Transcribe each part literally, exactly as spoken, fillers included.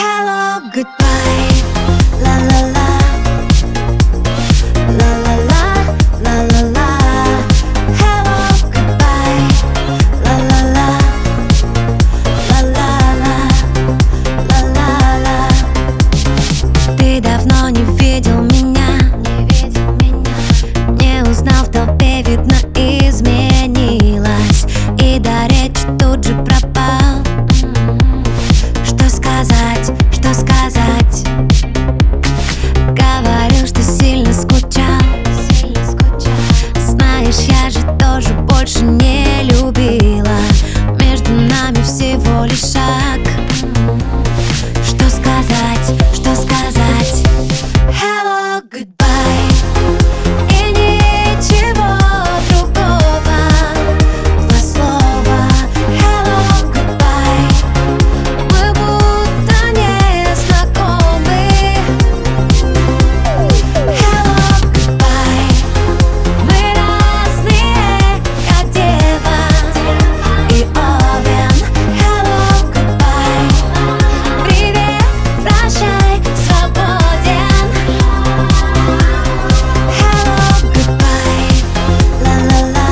Hello, goodbye, la la la, la la la, la la la. Hello, goodbye, la la la, la la la, la la la. Ты давно не видел меня, не видел меня, не узнал в толпе, видно, изменилась, и до речи тут же пропал. Что сказать, что сказать? Говорил, что сильно скучал, сильно скучал. Знаешь, я же тоже больше не любила. Между нами всего лишь шаг. Что сказать, что сказать? Hello, goodbye. И ничего другого. Два слова. Hello, goodbye. Мы будто не знакомы. Hello, goodbye. Мы разные, как дева и овен. Hello, goodbye. Привет, прощай, свободен. Hello, goodbye. Ла-ла-ла,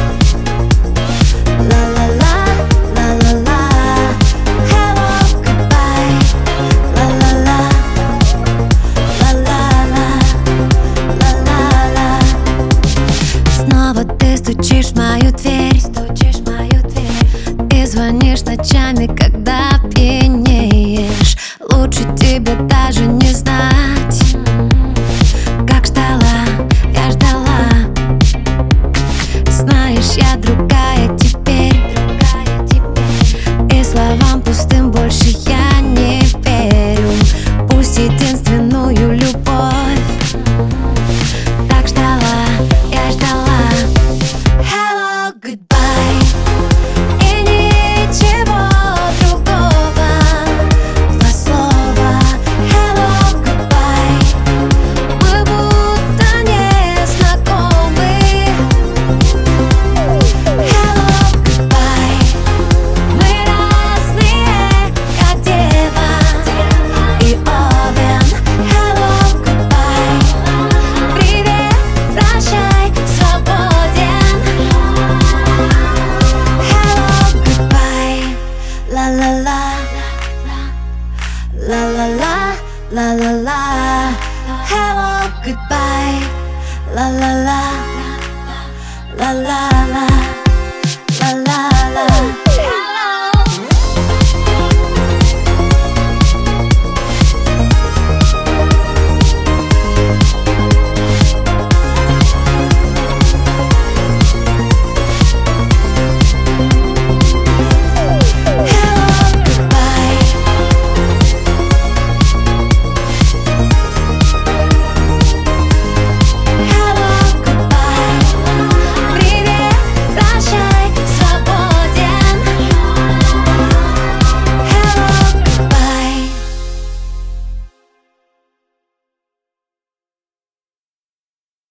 ла-ла-ла, ла-ла-ла. Hello, goodbye. Ла-ла-ла, ла-ла-ла, ла-ла-ла. Снова ты стучишь в мою дверь, стучишь в мою дверь, и звонишь ночами, когда пьянеешь. Лучше тебе даже не знать, как ждала, я ждала. Знаешь, я другая теперь, другая теперь, и словам пустым больше я не верю. Пусть единственную любовь так ждала, я ждала. Hello, goodbye. И ничего другого. Два слова. Hello, goodbye. Мы будто не знакомы. Hello, goodbye. Мы разные, как дева и овен. Hello, goodbye. Привет, прощай, свободен. Hello, goodbye. Ла-ла-ла, ла-ла-ла, ла-ла-ла. Hello, goodbye. Ла-ла-ла, ла-ла-ла, ла-ла-ла.